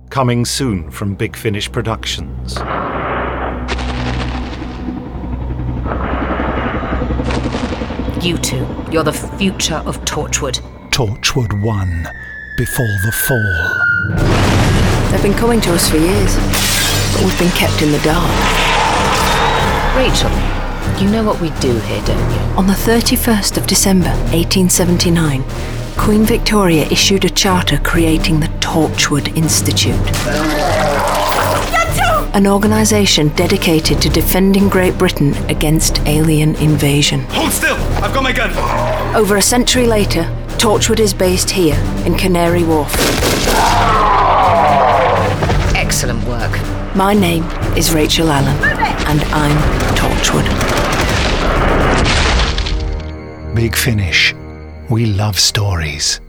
Coming soon from Big Finish Productions. You two, you're the future of Torchwood. Torchwood 1, Before the Fall. They've been coming to us for years, but we've been kept in the dark. Rachel, you know what we do here, don't you? On the 31st of December, 1879, Queen Victoria issued a charter creating the Torchwood Institute. An organisation dedicated to defending Great Britain against alien invasion. Hold still! I've got my gun! Over a century later, Torchwood is based here, in Canary Wharf. Excellent work. My name is Rachel Allen, and I'm Torchwood. Big Finish. We love stories.